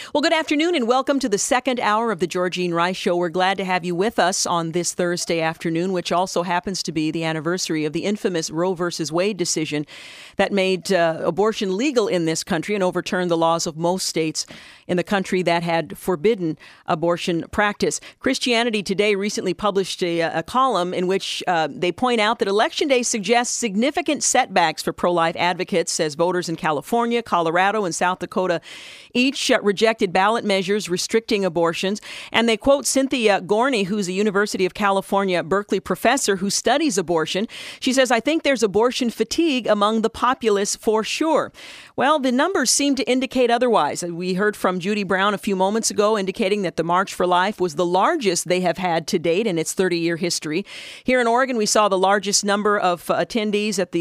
Well, good afternoon and welcome to the second hour of the Georgene Rice Show. We're glad to have you with us on this Thursday afternoon, which also happens to be the anniversary of the infamous Roe v. Wade decision that made abortion legal in this country and overturned the laws of most states in the country that had forbidden abortion practice. Christianity Today recently published a column in which they point out that Election Day suggests significant setbacks for pro-life advocates as voters in California, Colorado, and South Dakota each rejected ballot measures restricting abortions. And they quote Cynthia Gorney, who's a University of California, Berkeley professor who studies abortion. She says, "I think there's abortion fatigue among the populace for sure." Well, the numbers seem to indicate otherwise. We heard from Judy Brown a few moments ago indicating that the March for Life was the largest they have had to date in its 30-year history. Here in Oregon, we saw the largest number of attendees at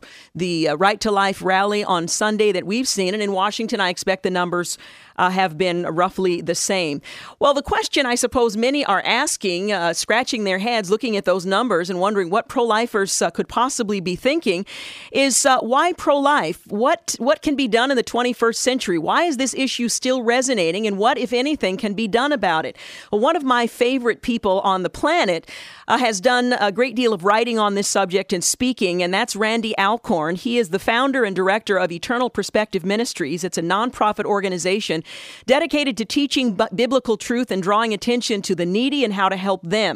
the Right to Life rally on Sunday that we've seen. And in Washington, I expect the numbers have been roughly the same. Well, the question I suppose many are asking, scratching their heads, looking at those numbers and wondering what pro-lifers could possibly be thinking is why pro-life? What can be done in the 21st century? Why is this issue still resonating? And what, if anything, can be done about it? Well, one of my favorite people on the planet has done a great deal of writing on this subject and speaking, and that's Randy Alcorn. He is the founder and director of Eternal Perspective Ministries. It's a nonprofit organization dedicated to teaching biblical truth and drawing attention to the needy and how to help them.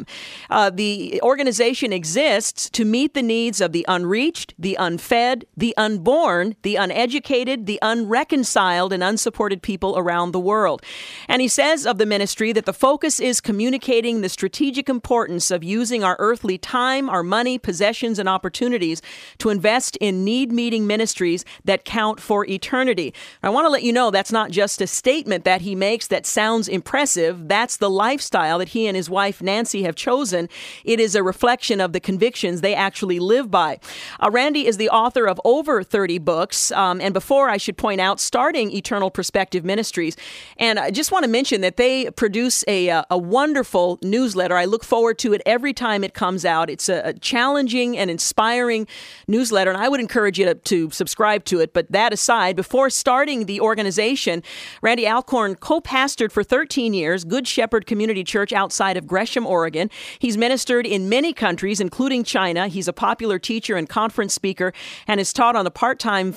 The organization exists to meet the needs of the unreached, the unfed, the unborn, the uneducated, the unreconciled, and unsupported people around the world. And he says of the ministry that the focus is communicating the strategic importance of using our earthly time, our money, possessions, and opportunities to invest in need-meeting ministries that count for eternity. I want to let you know that's not just a statement that he makes that sounds impressive. That's the lifestyle that he and his wife Nancy have chosen. It is a reflection of the convictions they actually live by. Randy is the author of over 30 books, and before, I should point out, starting Eternal Perspective Ministries. And I just want to mention that they produce a wonderful newsletter. I look forward to it every time it comes out. It's a challenging and inspiring newsletter, and I would encourage you to subscribe to it. But that aside, before starting the organization, Randy Alcorn co-pastored for 13 years Good Shepherd Community Church outside of Gresham, Oregon. He's ministered in many countries, including China. He's a popular teacher and conference speaker and is taught on the part-time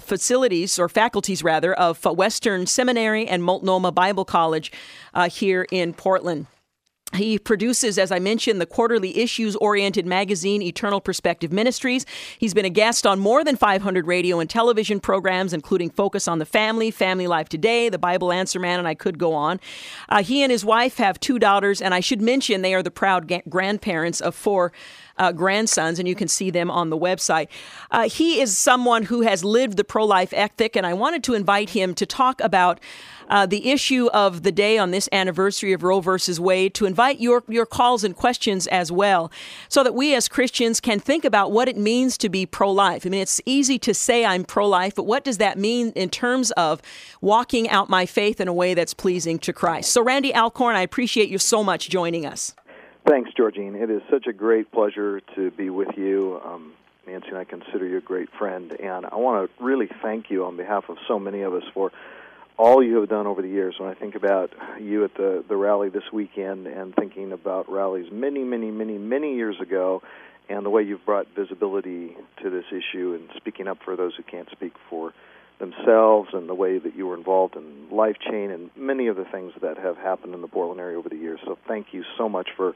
faculties of Western Seminary and Multnomah Bible College here in Portland. He produces, as I mentioned, the quarterly issues-oriented magazine, Eternal Perspective Ministries. He's been a guest on more than 500 radio and television programs, including Focus on the Family, Family Life Today, The Bible Answer Man, and I could go on. He and his wife have 2 daughters, and I should mention they are the proud grandparents of 4 grandsons, and you can see them on the website. He is someone who has lived the pro-life ethic, and I wanted to invite him to talk about the issue of the day on this anniversary of Roe versus Wade, to invite your calls and questions as well, so that we as Christians can think about what it means to be pro-life. I mean, it's easy to say I'm pro-life, but what does that mean in terms of walking out my faith in a way that's pleasing to Christ? So, Randy Alcorn, I appreciate you so much joining us. Thanks, Georgene. It is such a great pleasure to be with you. Nancy and I consider you a great friend, and I want to really thank you on behalf of so many of us for all you have done over the years. When I think about you at the rally this weekend and thinking about rallies many, many, many, many years ago, and the way you've brought visibility to this issue and speaking up for those who can't speak for themselves, and the way that you were involved in Life Chain and many of the things that have happened in the Portland area over the years. So thank you so much for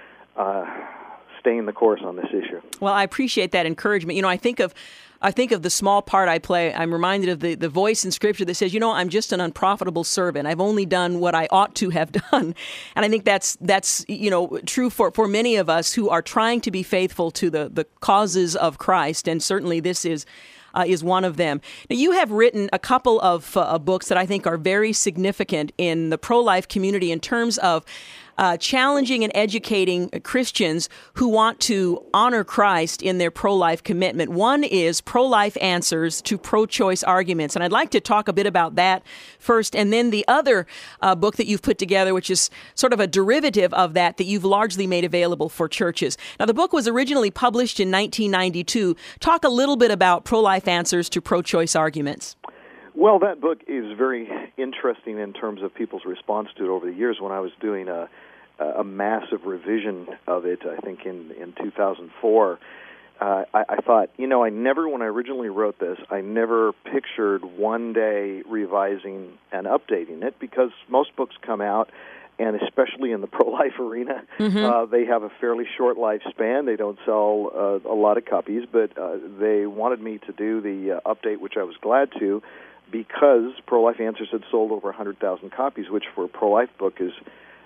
staying the course on this issue. Well, I appreciate that encouragement. You know, I think of the small part I play. I'm reminded of the voice in Scripture that says, I'm just an unprofitable servant. I've only done what I ought to have done. And I think that's true for many of us who are trying to be faithful to the causes of Christ. And certainly this is one of them. Now, you have written a couple of books that I think are very significant in the pro-life community in terms of challenging and educating Christians who want to honor Christ in their pro-life commitment. One is Pro-Life Answers to Pro-Choice Arguments. And I'd like to talk a bit about that first. And then the other book that you've put together, which is sort of a derivative of that you've largely made available for churches. Now, the book was originally published in 1992. Talk a little bit about Pro-Life Answers to Pro-Choice Arguments. Well, that book is very interesting in terms of people's response to it over the years. When I was doing a massive revision of it, I think in 2004, I thought, when I originally wrote this, I never pictured one day revising and updating it, because most books come out, and especially in the pro-life arena, they have a fairly short lifespan. They don't sell a lot of copies, but they wanted me to do the update, which I was glad to, because Pro-Life Answers had sold over 100,000 copies, which for a pro-life book is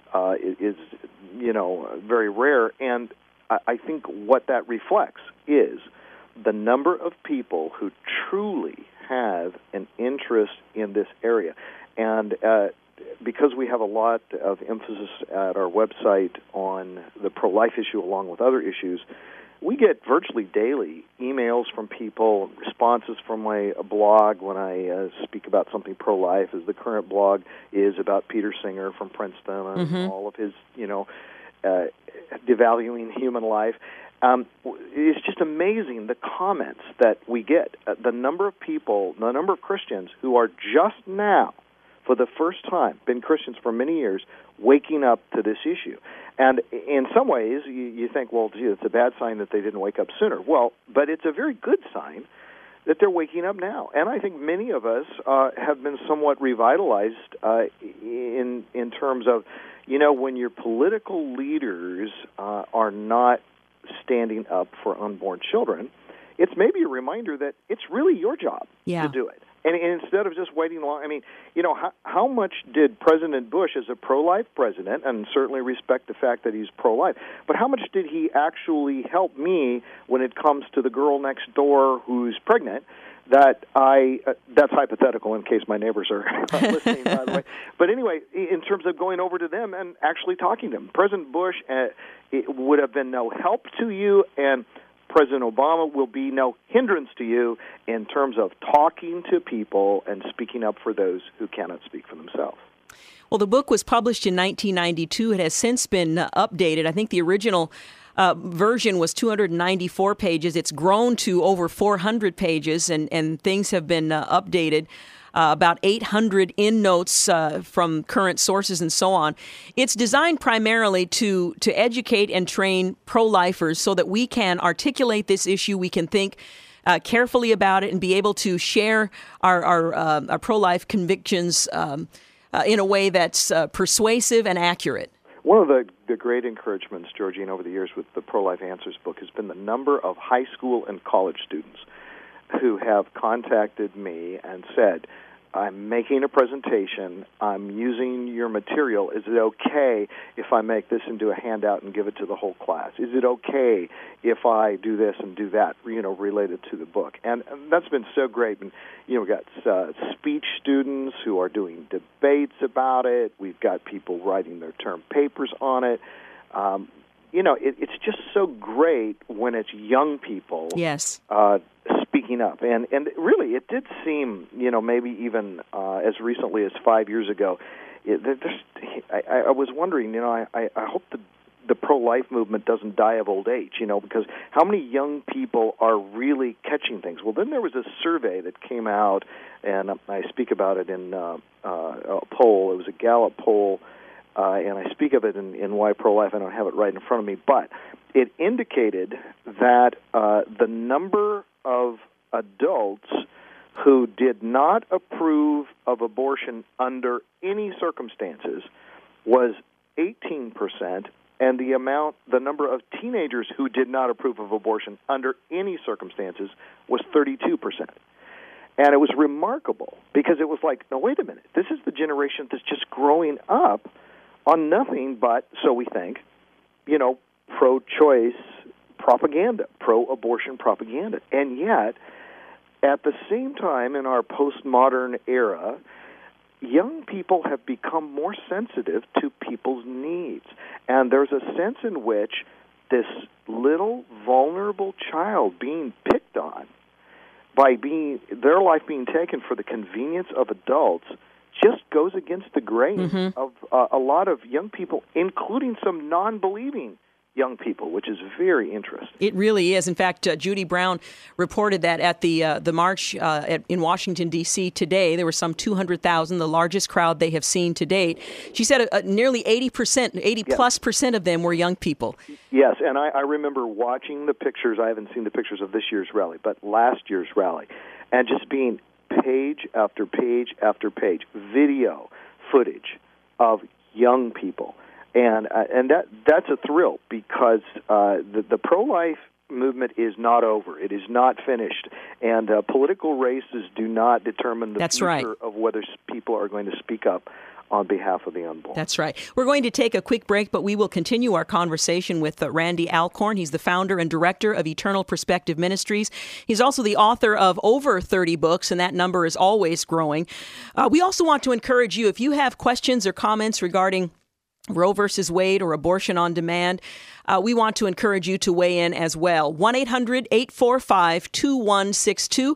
very rare. And I think what that reflects is the number of people who truly have an interest in this area. And because we have a lot of emphasis at our website on the pro-life issue along with other issues, we get virtually daily emails from people, responses from my blog when I speak about something pro-life, as the current blog is about Peter Singer from Princeton and all of his, devaluing human life. It's just amazing the comments that we get, the number of people, the number of Christians who are just now, for the first time, been Christians for many years, waking up to this issue. And in some ways, you think, well, gee, it's a bad sign that they didn't wake up sooner. Well, but it's a very good sign that they're waking up now. And I think many of us have been somewhat revitalized in terms of, when your political leaders are not standing up for unborn children, it's maybe a reminder that it's really your job to do it. And instead of just waiting long, how much did President Bush, as a pro-life president, and certainly respect the fact that he's pro-life, but how much did he actually help me when it comes to the girl next door who's pregnant? That's hypothetical in case my neighbors are listening, by the way. But anyway, in terms of going over to them and actually talking to them, President Bush it would have been no help to you, and President Obama will be no hindrance to you in terms of talking to people and speaking up for those who cannot speak for themselves. Well, the book was published in 1992. It has since been updated. I think the original version was 294 pages. It's grown to over 400 pages, and things have been updated. About 800 endnotes from current sources and so on. It's designed primarily to educate and train pro-lifers so that we can articulate this issue, we can think carefully about it, and be able to share our pro-life convictions in a way that's persuasive and accurate. One of the great encouragements, Georgine, over the years with the Pro-Life Answers book has been the number of high school and college students who have contacted me and said, I'm making a presentation, I'm using your material, is it okay if I make this into a handout and give it to the whole class? Is it okay if I do this and do that, related to the book? And that's been so great. And, we've got speech students who are doing debates about it. We've got people writing their term papers on it. It's just so great when it's young people speaking up. And really, it did seem, maybe even as recently as 5 years ago, I was wondering, I hope the pro-life movement doesn't die of old age, because how many young people are really catching things? Well, then there was a survey that came out, and I speak about it in a poll. It was a Gallup poll. And I speak of it in Why Pro-Life. I don't have it right in front of me, but it indicated that the number of adults who did not approve of abortion under any circumstances was 18%, and the number of teenagers who did not approve of abortion under any circumstances was 32%. And it was remarkable because it was like, no, wait a minute, this is the generation that's just growing up on nothing but, so we think, pro-choice propaganda, pro-abortion propaganda. And yet, at the same time, in our postmodern era, young people have become more sensitive to people's needs. And there's a sense in which this little vulnerable child being picked on by their life being taken for the convenience of adults just goes against the grain of a lot of young people, including some non-believing young people, which is very interesting. It really is. In fact, Judy Brown reported that at the march in Washington, D.C. today, there were some 200,000, the largest crowd they have seen to date. She said nearly 80% of them were young people. Yes, and I remember watching the pictures. I haven't seen the pictures of this year's rally, but last year's rally, and just being page after page after page, video footage of young people. And that's a thrill because the pro-life movement is not over. It is not finished. And political races do not determine the future of whether people are going to speak up on behalf of the unborn. That's right. We're going to take a quick break, but we will continue our conversation with Randy Alcorn. He's the founder and director of Eternal Perspective Ministries. He's also the author of over 30 books, and that number is always growing. We also want to encourage you, if you have questions or comments regarding Roe versus Wade or abortion on demand, we want to encourage you to weigh in as well. 1-800-845-2162,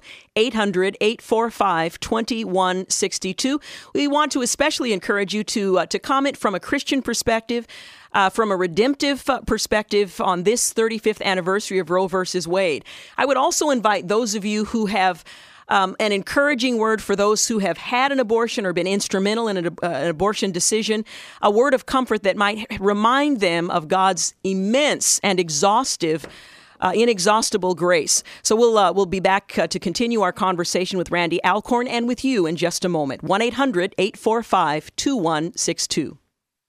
800-845-2162. We want to especially encourage you to comment from a Christian perspective, from a redemptive perspective on this 35th anniversary of Roe versus Wade. I would also invite those of you who have an encouraging word for those who have had an abortion or been instrumental in an abortion decision, a word of comfort that might remind them of God's immense and inexhaustible grace. So we'll be back to continue our conversation with Randy Alcorn and with you in just a moment. 1-800-845-2162.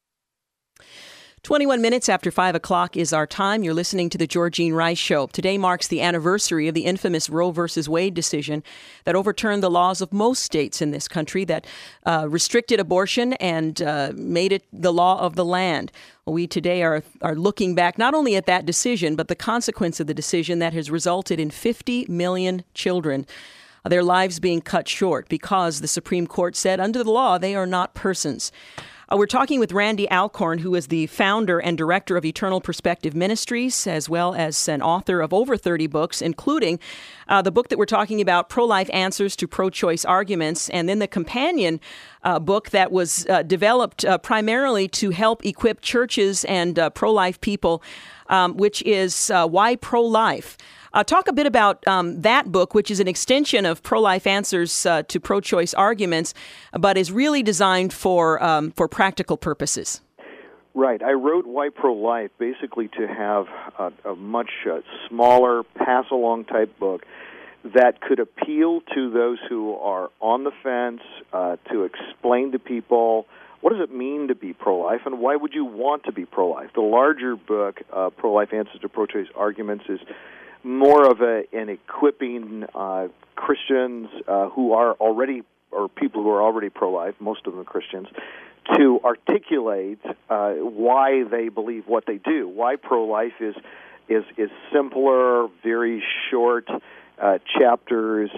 21 minutes after 5 o'clock is our time. You're listening to The Georgene Rice Show. Today marks the anniversary of the infamous Roe versus Wade decision that overturned the laws of most states in this country that restricted abortion and made it the law of the land. We today are looking back not only at that decision, but the consequence of the decision that has resulted in 50 million children, their lives being cut short because the Supreme Court said under the law they are not persons. We're talking with Randy Alcorn, who is the founder and director of Eternal Perspective Ministries, as well as an author of over 30 books, including the book that we're talking about, Pro-Life Answers to Pro-Choice Arguments, and then the companion book that was developed primarily to help equip churches and pro-life people, which is Why Pro-Life? Talk a bit about that book, which is an extension of Pro-Life Answers to Pro-Choice Arguments, but is really designed for practical purposes. Right. I wrote Why Pro-Life basically to have a much smaller, pass-along type book that could appeal to those who are on the fence, to explain to people what does it mean to be pro-life and why would you want to be pro-life. The larger book, Pro-Life Answers to Pro-Choice Arguments, is more of an equipping Christians who are already, or people who are already pro-life, most of them Christians, to articulate why they believe what they do. Why pro-life is simpler, very short chapters,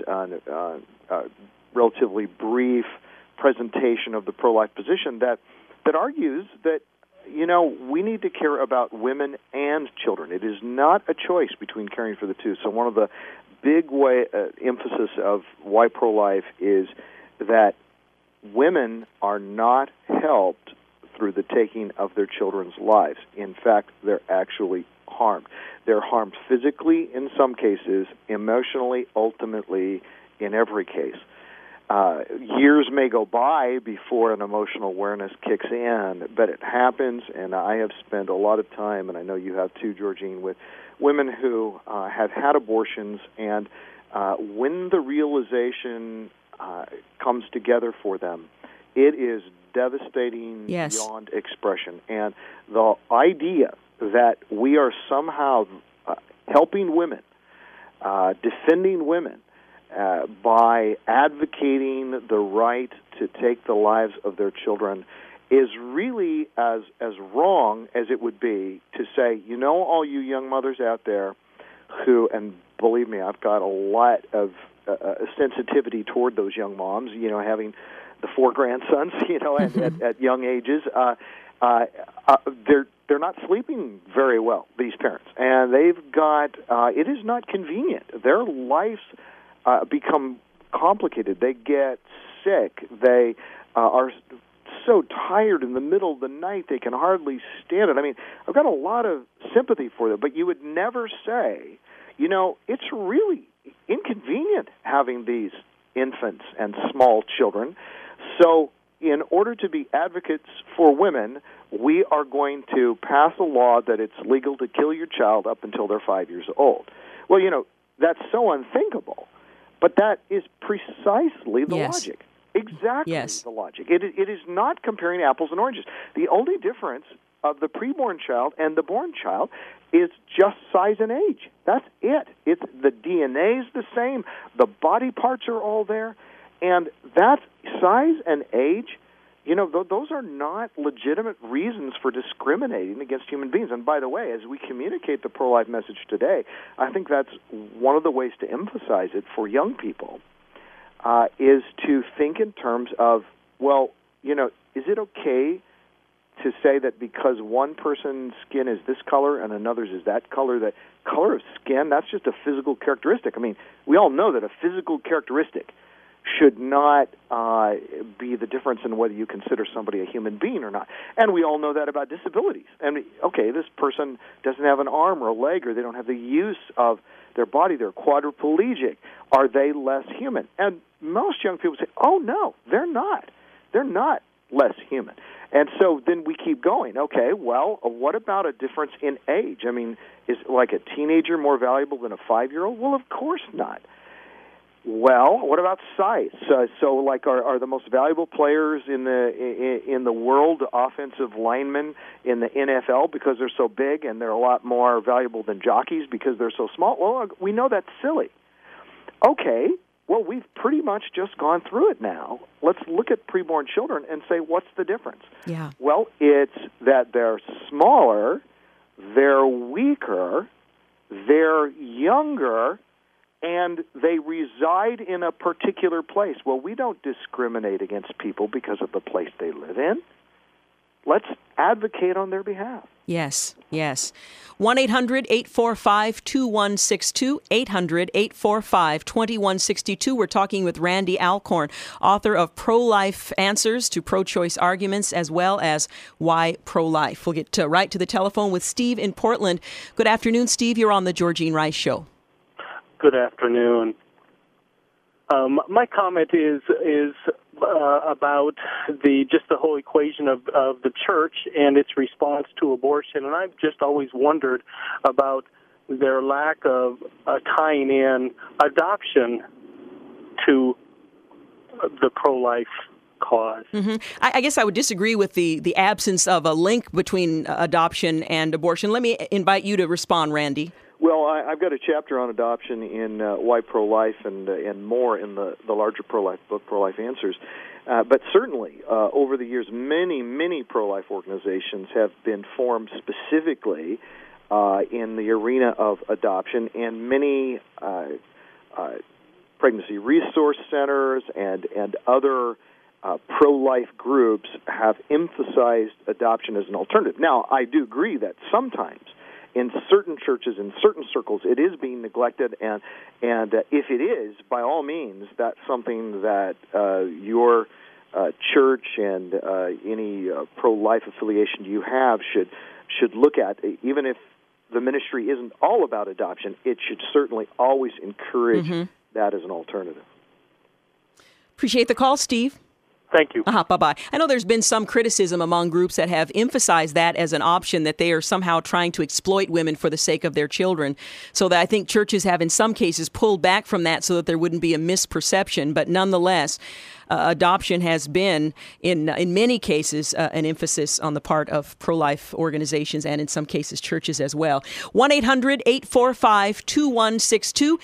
relatively brief presentation of the pro-life position that argues that, you know, we need to care about women and children. It is not a choice between caring for the two. So one of the big emphasis of Why Pro-Life is that women are not helped through the taking of their children's lives. In fact, they're actually harmed. They're harmed physically in some cases, emotionally, ultimately, in every case. Years may go by before an emotional awareness kicks in, but it happens, and I have spent a lot of time, and I know you have too, Georgene, with women who have had abortions, and when the realization comes together for them, it is devastating beyond expression. And the idea that we are somehow helping women, defending women, by advocating the right to take the lives of their children is really as wrong as it would be to say, you know, all you young mothers out there who, and believe me, I've got a lot of sensitivity toward those young moms, you know, having the 4 grandsons, you know, at young ages, they're not sleeping very well, these parents, and they've got, it is not convenient. Their lives become complicated. They get sick. They are so tired in the middle of the night they can hardly stand it. I mean, I've got a lot of sympathy for them, but you would never say, it's really inconvenient having these infants and small children. So in order to be advocates for women, we are going to pass a law that it's legal to kill your child up until they're 5 years old. Well, that's so unthinkable, but that is precisely the logic. Exactly the logic. It is not comparing apples and oranges. The only difference of the preborn child and the born child is just size and age. That's it. It's the DNA is the same. The body parts are all there. And that size and age, those are not legitimate reasons for discriminating against human beings. And by the way, as we communicate the pro-life message today, I think that's one of the ways to emphasize it for young people, is to think in terms of, is it okay to say that because one person's skin is this color and another's is that color of skin, that's just a physical characteristic? I mean, we all know that a physical characteristic should not be the difference in whether you consider somebody a human being or not. And we all know that about disabilities. And, okay, this person doesn't have an arm or a leg, or they don't have the use of their body, they're quadriplegic. Are they less human? And most young people say, oh, no, they're not. They're not less human. And so then we keep going. Okay, well, what about a difference in age? I mean, is like a teenager more valuable than a 5-year-old? Well, of course not. Well, what about size? So like, are the most valuable players in the world offensive linemen in the NFL because they're so big, and they're a lot more valuable than jockeys because they're so small? Well, we know that's silly. Okay, well, we've pretty much just gone through it now. Let's look at preborn children and say, what's the difference? Yeah. Well, it's that they're smaller, they're weaker, they're younger, and they reside in a particular place. Well, we don't discriminate against people because of the place they live in. Let's advocate on their behalf. Yes. 1-800-845-2162, 800-845-2162. We're talking with Randy Alcorn, author of Pro-Life Answers to Pro-Choice Arguments, as well as Why Pro-Life. We'll get right to the telephone with Steve in Portland. Good afternoon, Steve. You're on the Georgene Rice Show. Good afternoon. My comment is about the whole equation of the church and its response to abortion, and I've just always wondered about their lack of tying in adoption to the pro-life cause. Mm-hmm. I guess I would disagree with the absence of a link between adoption and abortion. Let me invite you to respond, Randy. Well, I've got a chapter on adoption in Why Pro-Life and more in the larger pro-life book, Pro-Life Answers. But certainly, over the years, many pro-life organizations have been formed specifically in the arena of adoption, and many pregnancy resource centers and other pro-life groups have emphasized adoption as an alternative. Now, I do agree that sometimes in certain churches, in certain circles, it is being neglected, and if it is, by all means, that's something that your church and any pro-life affiliation you have should look at. Even if the ministry isn't all about adoption, it should certainly always encourage that as an alternative. Appreciate the call, Steve. Thank you. Bye-bye. I know there's been some criticism among groups that have emphasized that as an option, that they are somehow trying to exploit women for the sake of their children. So that I think churches have in some cases pulled back from that so that there wouldn't be a misperception. But nonetheless, adoption has been, in many cases, an emphasis on the part of pro-life organizations and in some cases churches as well. 1-800-845-2162,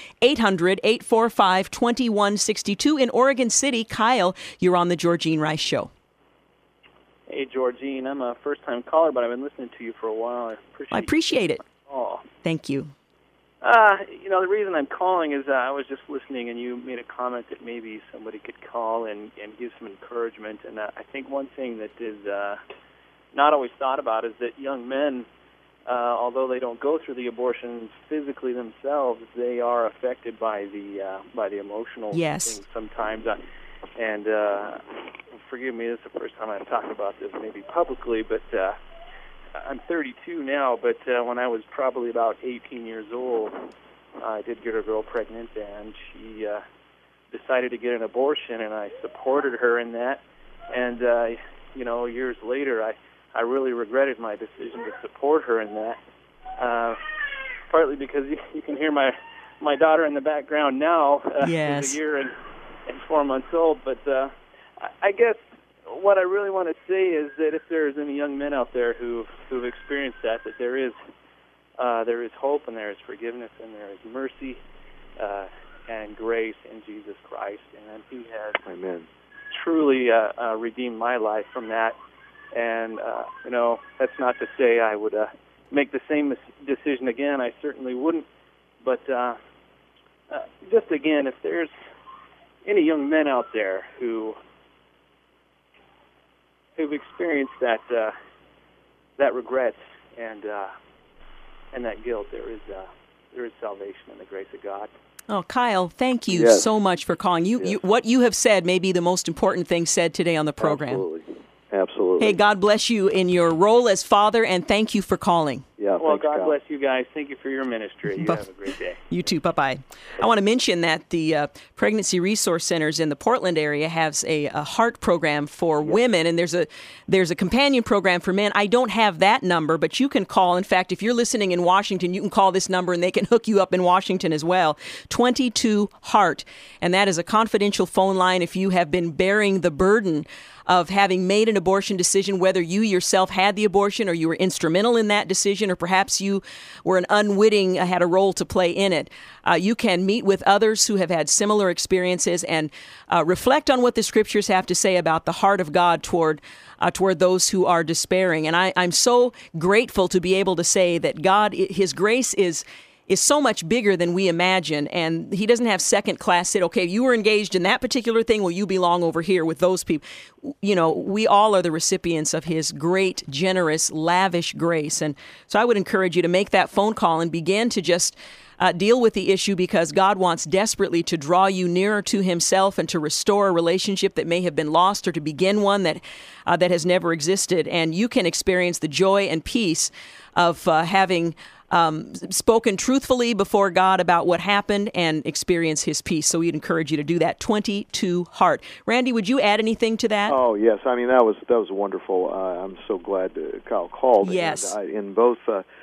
800-845-2162. In Oregon City, Kyle, you're on the Georgene Rice Show. Hey, Georgene. I'm a first-time caller, but I've been listening to you for a while. I appreciate it. Oh. Thank you. The reason I'm calling is I was just listening, and you made a comment that maybe somebody could call and give some encouragement. And I think one thing that is not always thought about is that young men, although they don't go through the abortions physically themselves, they are affected by the emotional things sometimes. And forgive me, this is the first time I've talked about this maybe publicly, but I'm 32 now, but when I was probably about 18 years old, I did get a girl pregnant, and she decided to get an abortion, and I supported her in that. And, years later, I really regretted my decision to support her in that, partly because you can hear my daughter in the background now. Yes. She's a year and 4 months old. But I guess what I really want to say is that if there's any young men out there who've experienced that there is hope, and there is forgiveness, and there is mercy and grace in Jesus Christ, and He has Amen. truly redeemed my life from that. And that's not to say I would make the same decision again. I certainly wouldn't. But just again, if there's any young men out there who've experienced that regret and that guilt, there is salvation in the grace of God. Oh, Kyle, thank you Yes. so much for calling. What you have said may be the most important thing said today on the program. Absolutely. Hey, God bless you in your role as father, and thank you for calling. Yeah. Well, thanks, God Kyle. bless you guys. Thank you for your ministry. You have a great day. You too. Bye-bye. I want to mention that the Pregnancy Resource Centers in the Portland area has a heart program for women, and there's a companion program for men. I don't have that number, but you can call. In fact, if you're listening in Washington, you can call this number, and they can hook you up in Washington as well. 22 Heart, and that is a confidential phone line if you have been bearing the burden of having made an abortion decision, whether you yourself had the abortion or you were instrumental in that decision, or perhaps you were an unwitting, had a role to play in it. You can meet with others who have had similar experiences and reflect on what the Scriptures have to say about the heart of God toward those who are despairing. And I'm so grateful to be able to say that God, His grace is so much bigger than we imagine, and He doesn't have second-class sit. Okay, you were engaged in that particular thing, well, you belong over here with those people. We all are the recipients of His great, generous, lavish grace. And so I would encourage you to make that phone call and begin to just deal with the issue, because God wants desperately to draw you nearer to Himself and to restore a relationship that may have been lost, or to begin one that has never existed. And you can experience the joy and peace of having spoken truthfully before God about what happened and experience His peace. So we'd encourage you to do that. 22 Heart. Randy, would you add anything to that? Oh, yes. I mean, that was wonderful. I'm so glad Kyle called. Yes. And in both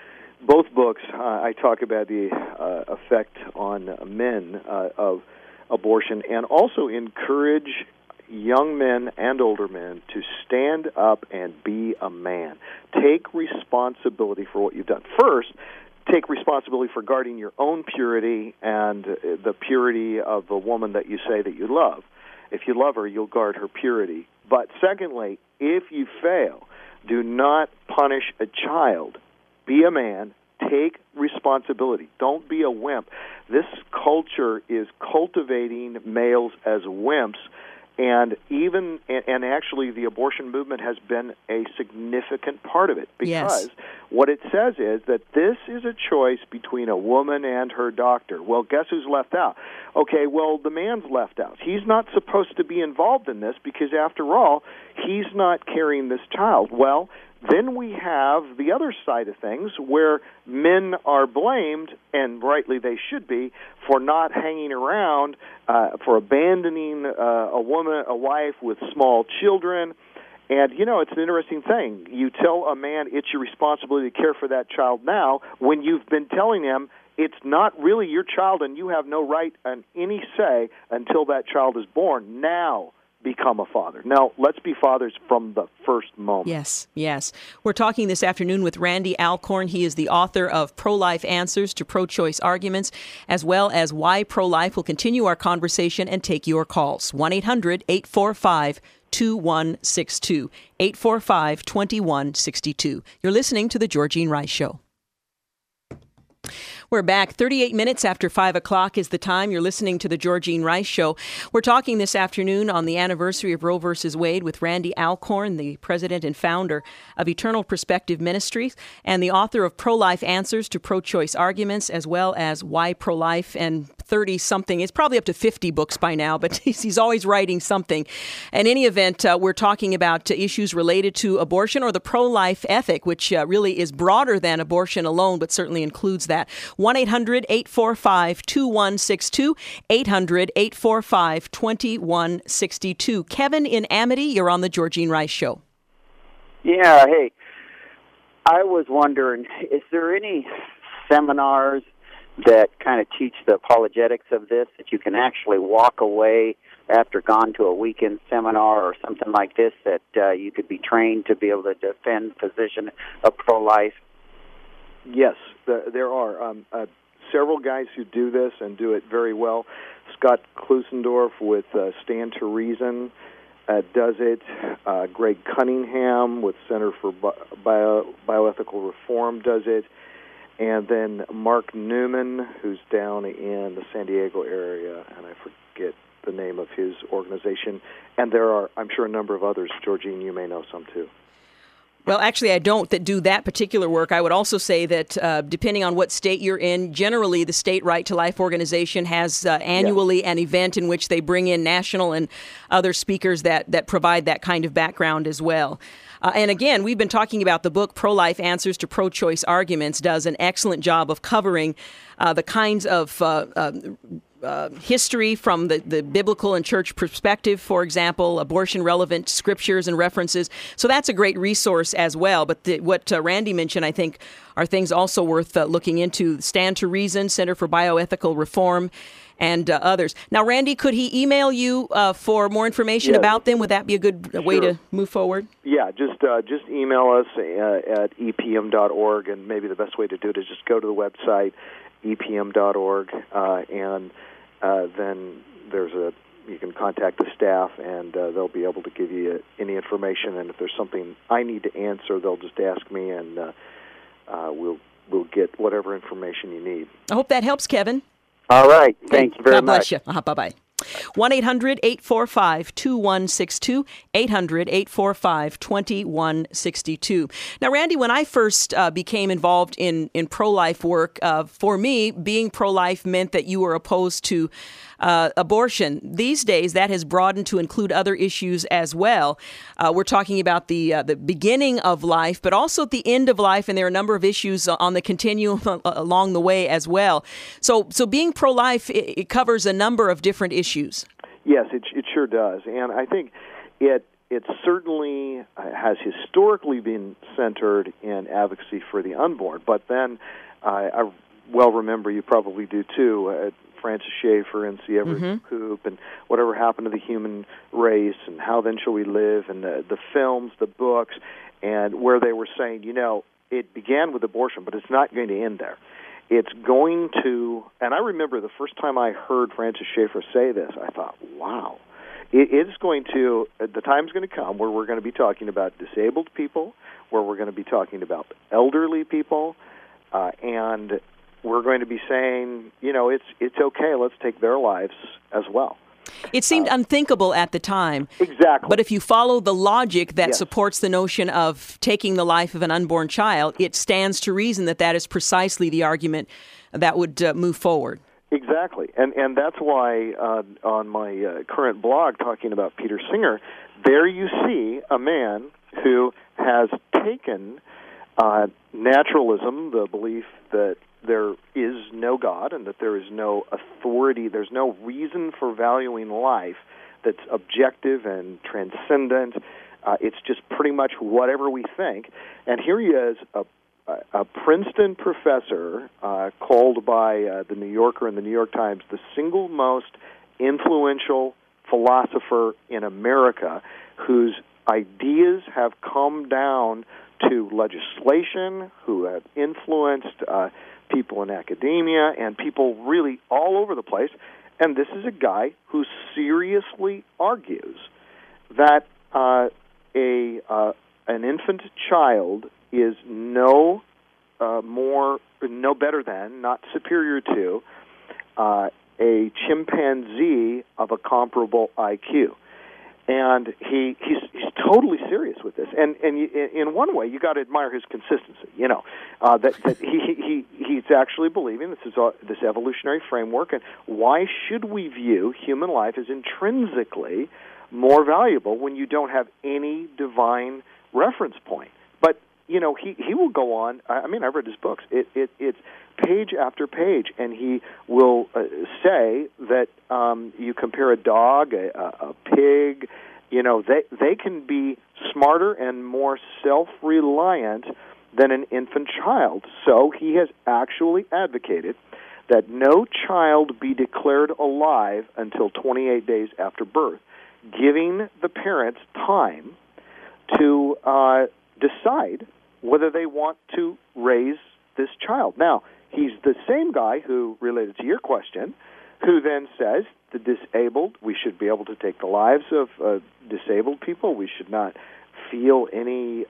books, I talk about the effect on men of abortion, and also encourage young men and older men to stand up and be a man. Take responsibility for what you've done. First, take responsibility for guarding your own purity and the purity of the woman that you say that you love. If you love her, you'll guard her purity. But secondly, if you fail, do not punish a child. Be a man. Take responsibility. Don't be a wimp. This culture is cultivating males as wimps. And actually, the abortion movement has been a significant part of it, because what it says is that this is a choice between a woman and her doctor. Well, guess who's left out? Okay, well, the man's left out. He's not supposed to be involved in this, because after all, he's not carrying this child. Well, then we have the other side of things, where men are blamed, and rightly they should be, for not hanging around, for abandoning a wife with small children. And, it's an interesting thing. You tell a man it's your responsibility to care for that child now, when you've been telling him it's not really your child and you have no right and any say until that child is born. Now become a father. Now, let's be fathers from the first moment. Yes. We're talking this afternoon with Randy Alcorn. He is the author of Pro-Life Answers to Pro-Choice Arguments, as well as Why Pro-Life. Will continue our conversation and take your calls. 1-800-845-2162. 845-2162. You're listening to The Georgene Rice Show. We're back. 38 minutes after 5 o'clock is the time. You're listening to the Georgene Rice Show. We're talking this afternoon on the anniversary of Roe v. Wade with Randy Alcorn, the president and founder of Eternal Perspective Ministries and the author of Pro-Life Answers to Pro-Choice Arguments, as well as Why Pro-Life, and 30-something. It's probably up to 50 books by now, but he's always writing something. In any event, we're talking about issues related to abortion or the pro-life ethic, which really is broader than abortion alone, but certainly includes that. 1-800-845-2162, 800-845-2162. Kevin in Amity, you're on the Georgene Rice Show. Yeah, hey, I was wondering, is there any seminars that kind of teach the apologetics of this, that you can actually walk away after gone to a weekend seminar or something like this, that you could be trained to be able to defend the position of pro-life? Yes, there are several guys who do this and do it very well. Scott Klusendorf with Stand to Reason does it. Greg Cunningham with Center for Bioethical Reform does it. And then Mark Newman, who's down in the San Diego area, and I forget the name of his organization. And there are, I'm sure, a number of others. Georgene, you may know some too. Well, actually, I don't that do that particular work. I would also say that depending on what state you're in, generally the State Right to Life organization has annually an event in which they bring in national and other speakers that provide that kind of background as well. And again, we've been talking about the book Pro-Life Answers to Pro-Choice Arguments does an excellent job of covering the kinds of history from the biblical and church perspective, for example, abortion-relevant scriptures and references. So that's a great resource as well. But what Randy mentioned, I think, are things also worth looking into. Stand to Reason, Center for Bioethical Reform, and others. Now, Randy, could he email you for more information about them? Would that be a good way to move forward? Yeah, just email us at epm.org, and maybe the best way to do it is just go to the website, epm.org, and then you can contact the staff, and they'll be able to give you any information. And if there's something I need to answer, they'll just ask me, and we'll get whatever information you need. I hope that helps, Kevin. All right. Thank you very much. God bless you. Bye-bye. 1-800-845-2162, 800-845-2162. Now, Randy, when I first became involved in pro-life work, for me, being pro-life meant that you were opposed to abortion. These days, that has broadened to include other issues as well. We're talking about the beginning of life, but also at the end of life, and there are a number of issues on the continuum along the way as well. So being pro-life, it covers a number of different issues. Yes, it sure does, and I think it certainly has historically been centered in advocacy for the unborn. But then I well remember, you probably do too, Francis Schaeffer and C. Everett Koop, and whatever happened to the human race, and how then shall we live, and the films, the books, and where they were saying, it began with abortion, but it's not going to end there. It's going to, and I remember the first time I heard Francis Schaeffer say this, I thought, wow, it's going to, the time's going to come where we're going to be talking about disabled people, where we're going to be talking about elderly people, and we're going to be saying, it's okay, let's take their lives as well. It seemed unthinkable at the time. Exactly. But if you follow the logic that supports the notion of taking the life of an unborn child, it stands to reason that is precisely the argument that would move forward. Exactly. And that's why on my current blog talking about Peter Singer, there you see a man who has taken naturalism, the belief that there is no God and that there is no authority, there's no reason for valuing life that's objective and transcendent. It's just pretty much whatever we think. And here he is, a Princeton professor called by the New Yorker and the New York Times the single most influential philosopher in America, whose ideas have come down to legislation, who have influenced people in academia and people really all over the place. And this is a guy who seriously argues that an infant child is no no better than, not superior to, a chimpanzee of a comparable IQ. And he's totally serious with this. And in one way, you got to admire his consistency. That he's actually believing this evolutionary framework. And why should we view human life as intrinsically more valuable when you don't have any divine reference point? But he will go on. I mean, I've read his books. It's page after page, and he will say that you compare a dog, a pig. They can be smarter and more self-reliant than an infant child. So he has actually advocated that no child be declared alive until 28 days after birth, giving the parents time to decide whether they want to raise this child. Now, he's the same guy who, related to your question, who then says the disabled, we should be able to take the lives of disabled people. We should not feel any,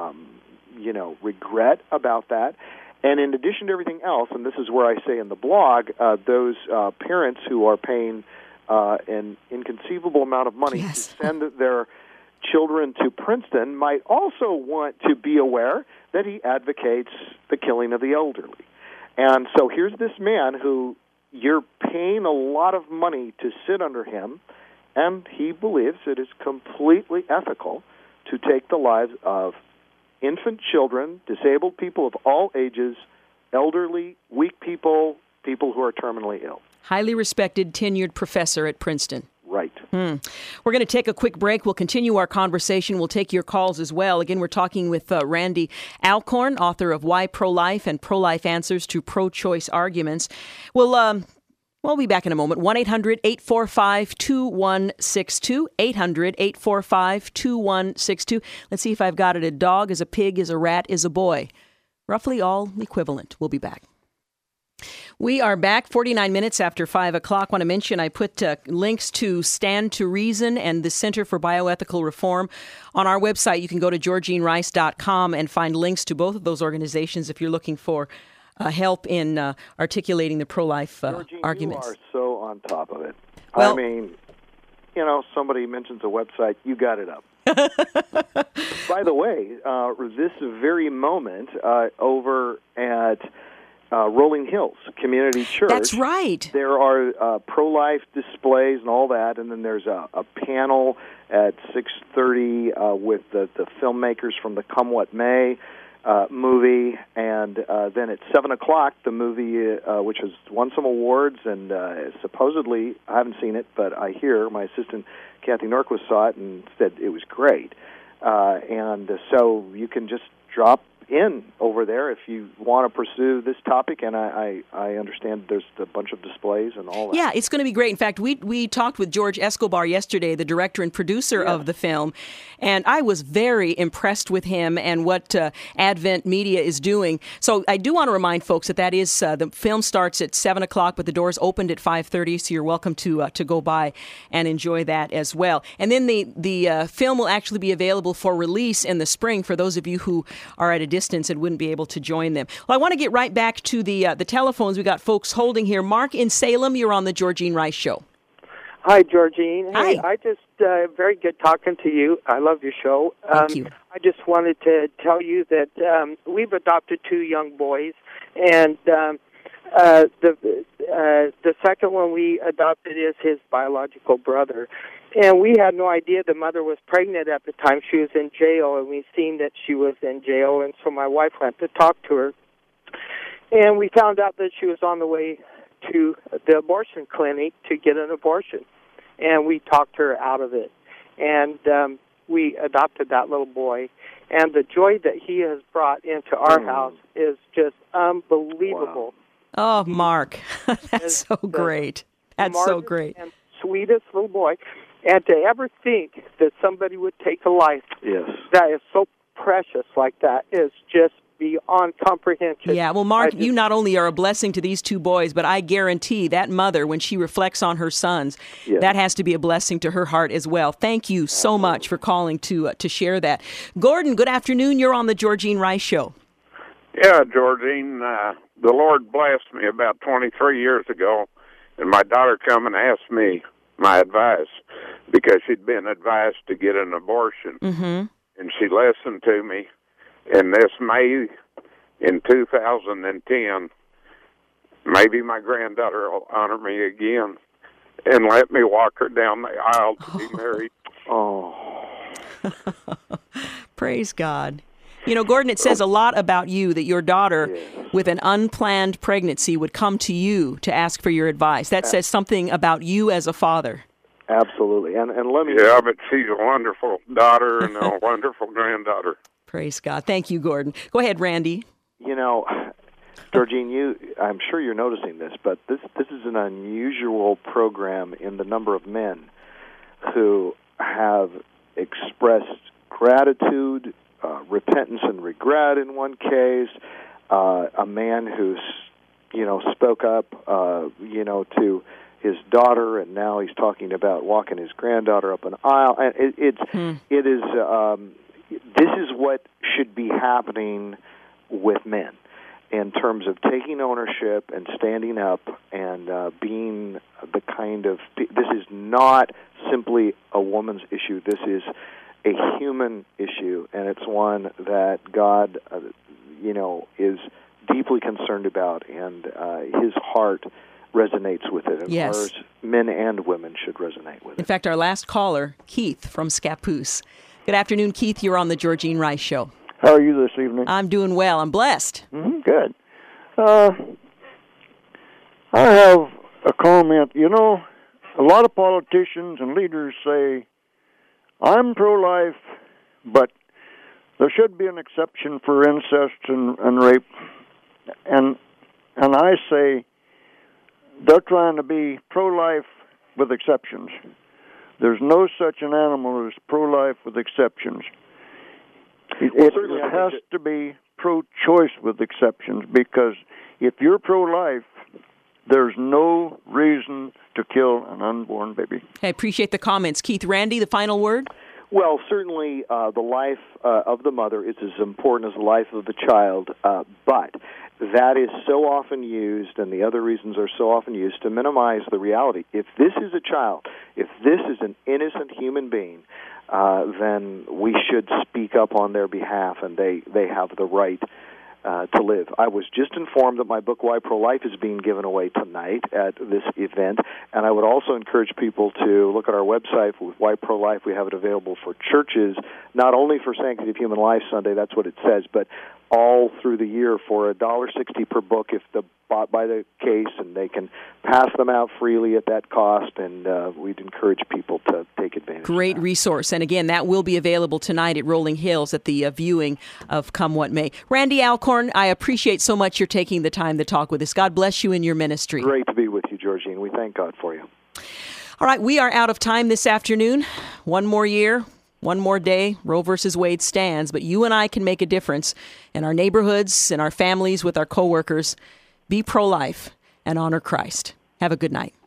regret about that. And in addition to everything else, and this is where I say in the blog, those parents who are paying an inconceivable amount of money to send their children to Princeton might also want to be aware that he advocates the killing of the elderly. And so here's this man who you're paying a lot of money to sit under him, and he believes it is completely ethical to take the lives of infant children, disabled people of all ages, elderly, weak people, people who are terminally ill. Highly respected, tenured professor at Princeton. Right. We're going to take a quick break. We'll continue our conversation. We'll take your calls as well. Again, we're talking with Randy Alcorn, author of Why Pro-Life and Pro-Life Answers to Pro-Choice Arguments. We'll be back in a moment. 1-800-845-2162. 800-845-2162. Let's see if I've got it. A dog is a pig, is a rat, is a boy. Roughly all equivalent. We'll be back. We are back 49 minutes after 5 o'clock. I want to mention I put links to Stand to Reason and the Center for Bioethical Reform on our website. You can go to GeorgineRice.com and find links to both of those organizations if you're looking for help in articulating the pro-life arguments. You are so on top of it. Well, I mean, somebody mentions a website, you got it up. By the way, this very moment over at Rolling Hills Community Church. That's right. There are pro-life displays and all that, and then there's a panel at 6:30 with the filmmakers from the Come What May movie, and then at 7 o'clock, the movie, which has won some awards, and supposedly, I haven't seen it, but I hear my assistant Kathy Norquist saw it and said it was great. And so you can just drop in over there if you want to pursue this topic, and I understand there's a bunch of displays and all that. Yeah, it's going to be great. In fact, we talked with George Escobar yesterday, the director and producer of the film, and I was very impressed with him and what Advent Media is doing. So I do want to remind folks that is the film starts at 7 o'clock, but the doors opened at 5:30, so you're welcome to go by and enjoy that as well. And then the film will actually be available for release in the spring for those of you who are at a distance and wouldn't be able to join them. Well, I want to get right back to the telephones. We got folks holding here. Mark in Salem, you're on the Georgine Rice Show. Hi, Georgine. Hey, Hi. I just very good talking to you. I love your show. Thank you. I just wanted to tell you that we've adopted 2 young boys, and the second one we adopted is his biological brother. And we had no idea the mother was pregnant at the time. She was in jail, and we seen that she was in jail, and so my wife went to talk to her. And we found out that she was on the way to the abortion clinic to get an abortion. And we talked her out of it. And we adopted that little boy. And the joy that he has brought into our house is just unbelievable. Wow. Oh, Mark, that's so great. That's so great. And sweetest little boy. And to ever think that somebody would take a life that is so precious like that is just beyond comprehension. Yeah, well, Mark, you not only are a blessing to these 2 boys, but I guarantee that mother, when she reflects on her sons, that has to be a blessing to her heart as well. Thank you so much for calling to share that. Gordon, good afternoon. You're on the Georgine Rice Show. Yeah, Georgine, the Lord blessed me about 23 years ago, and my daughter come and asked me my advice because she'd been advised to get an abortion. Mm-hmm. And she listened to me. And this May in 2010, maybe my granddaughter will honor me again and let me walk her down the aisle to be married. Oh. Praise God. You know, Gordon, it says a lot about you that your daughter, with an unplanned pregnancy, would come to you to ask for your advice. That says something about you as a father. Absolutely. And let me... Yeah, but she's a wonderful daughter and a wonderful granddaughter. Praise God. Thank you, Gordon. Go ahead, Randy. You know, Georgine, I'm sure you're noticing this, but this is an unusual program in the number of men who have expressed gratitude, repentance and regret in one case, a man who's, spoke up, to his daughter, and now he's talking about walking his granddaughter up an aisle. And it is this is what should be happening with men in terms of taking ownership and standing up and being the kind of... This is not simply a woman's issue. This is a human issue, and it's one that God, is deeply concerned about, and his heart resonates with it. And ours, men and women, should resonate with it. In fact, our last caller, Keith from Scappoose. Good afternoon, Keith. You're on the Georgine Rice Show. How are you this evening? I'm doing well. I'm blessed. Mm-hmm, good. I have a comment. You know, a lot of politicians and leaders say, I'm pro-life, but there should be an exception for incest and rape. And I say they're trying to be pro-life with exceptions. There's no such an animal as pro-life with exceptions. It has to be pro-choice with exceptions, because if you're pro-life, there's no reason to kill an unborn baby. I appreciate the comments. Keith, Randy, the final word? Well, certainly the life of the mother is as important as the life of the child, but that is so often used, and the other reasons are so often used, to minimize the reality. If this is a child, if this is an innocent human being, then we should speak up on their behalf, and they have the right to live. I was just informed that my book, Why Pro-Life, is being given away tonight at this event, and I would also encourage people to look at our website with Why Pro-Life. We have it available for churches, not only for Sanctity of Human Life Sunday, that's what it says, but all through the year for $1.60 per book if bought by the case, and they can pass them out freely at that cost, and we'd encourage people to take advantage Great of that. resource. And again, that will be available tonight at Rolling Hills at the viewing of Come What May. Randy Alcorn, I appreciate so much you're taking the time to talk with us. God bless you in your ministry. Great to be with you, Georgine. We thank God for you. All right, we are out of time this afternoon. One more year. One more day, Roe versus Wade stands, but you and I can make a difference in our neighborhoods, in our families, with our coworkers. Be pro-life and honor Christ. Have a good night.